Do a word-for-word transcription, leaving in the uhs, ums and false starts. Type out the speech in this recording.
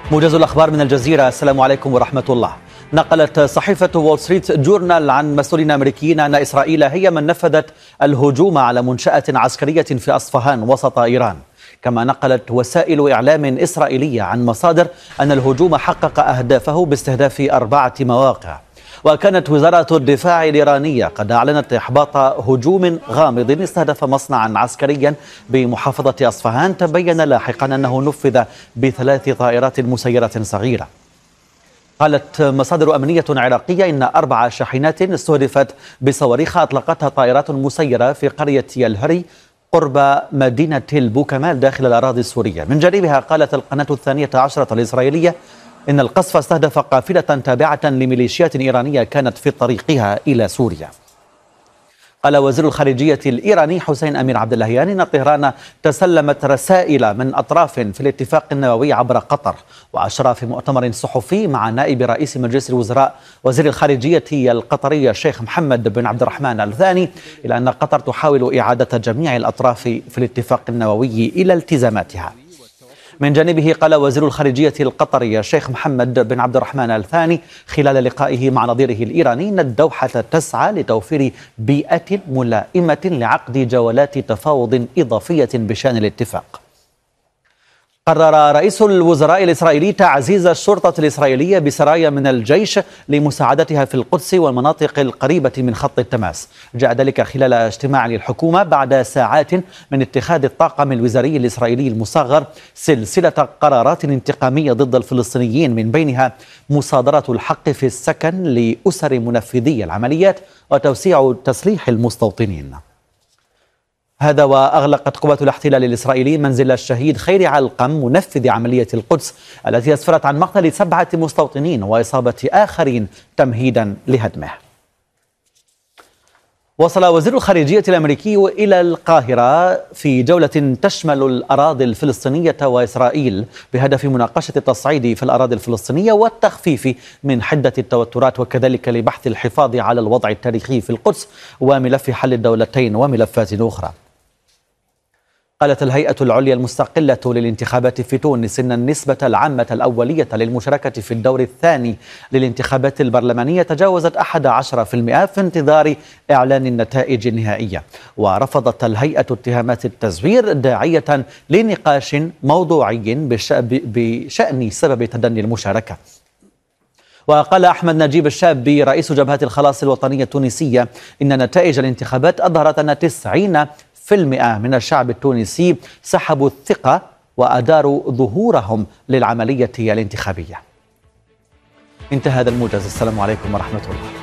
موجز الأخبار من الجزيرة. السلام عليكم ورحمة الله. نقلت صحيفة وول ستريت جورنال عن مسؤولين أمريكيين أن إسرائيل هي من نفذت الهجوم على منشأة عسكرية في أصفهان وسط إيران. كما نقلت وسائل إعلام إسرائيلية عن مصادر أن الهجوم حقق أهدافه باستهداف أربعة مواقع. وكانت وزارة الدفاع الإيرانية قد أعلنت إحباط هجوم غامض استهدف مصنعا عسكريا بمحافظة أصفهان، تبين لاحقا أنه نفذ بثلاث طائرات مسيرة صغيرة. قالت مصادر أمنية عراقية إن أربع شاحنات استهدفت بصواريخ أطلقتها طائرات مسيرة في قرية الهري قرب مدينة البوكمال داخل الأراضي السورية. من جانبها قالت القناة الثانية عشرة الإسرائيلية إن القصف استهدف قافلة تابعة لميليشيات إيرانية كانت في طريقها إلى سوريا. قال وزير الخارجية الإيراني حسين أمير عبد اللهيان إن طهران تسلمت رسائل من أطراف في الاتفاق النووي عبر قطر، وأشار في مؤتمر صحفي مع نائب رئيس مجلس الوزراء وزير الخارجية القطري الشيخ محمد بن عبد الرحمن آل ثاني إلى أن قطر تحاول إعادة جميع الأطراف في الاتفاق النووي إلى التزاماتها. من جانبه قال وزير الخارجية القطري الشيخ محمد بن عبد الرحمن آل ثاني خلال لقائه مع نظيره الإيراني أن الدوحة تسعى لتوفير بيئة ملائمة لعقد جولات تفاوض إضافية بشأن الاتفاق. قرر رئيس الوزراء الإسرائيلي تعزيز الشرطة الإسرائيلية بسرايا من الجيش لمساعدتها في القدس والمناطق القريبة من خط التماس. جاء ذلك خلال اجتماع للحكومة بعد ساعات من اتخاذ الطاقم الوزاري الإسرائيلي المصغر سلسلة قرارات انتقامية ضد الفلسطينيين، من بينها مصادرة الحق في السكن لأسر منفذي العمليات وتوسيع تسليح المستوطنين. هذا وأغلقت قوات الاحتلال الإسرائيلي منزل الشهيد خيري علقم منفذ عملية القدس التي أسفرت عن مقتل سبعة مستوطنين وإصابة آخرين تمهيدا لهدمه. وصل وزير الخارجية الأمريكي إلى القاهرة في جولة تشمل الأراضي الفلسطينية وإسرائيل بهدف مناقشة التصعيد في الأراضي الفلسطينية والتخفيف من حدة التوترات، وكذلك لبحث الحفاظ على الوضع التاريخي في القدس وملف حل الدولتين وملفات أخرى. قالت الهيئة العليا المستقلة للانتخابات في تونس إن النسبة العامة الأولية للمشاركة في الدور الثاني للانتخابات البرلمانية تجاوزت أحد عشر بالمئة في انتظار إعلان النتائج النهائية. ورفضت الهيئة اتهامات التزوير داعية لنقاش موضوعي بشأن سبب تدني المشاركة. وقال أحمد نجيب الشابي رئيس جبهة الخلاص الوطنية التونسية إن نتائج الانتخابات أظهرت أن تسعين في المئة من الشعب التونسي سحبوا الثقة وأداروا ظهورهم للعملية الانتخابية. انتهى هذا الموجز. السلام عليكم ورحمة الله.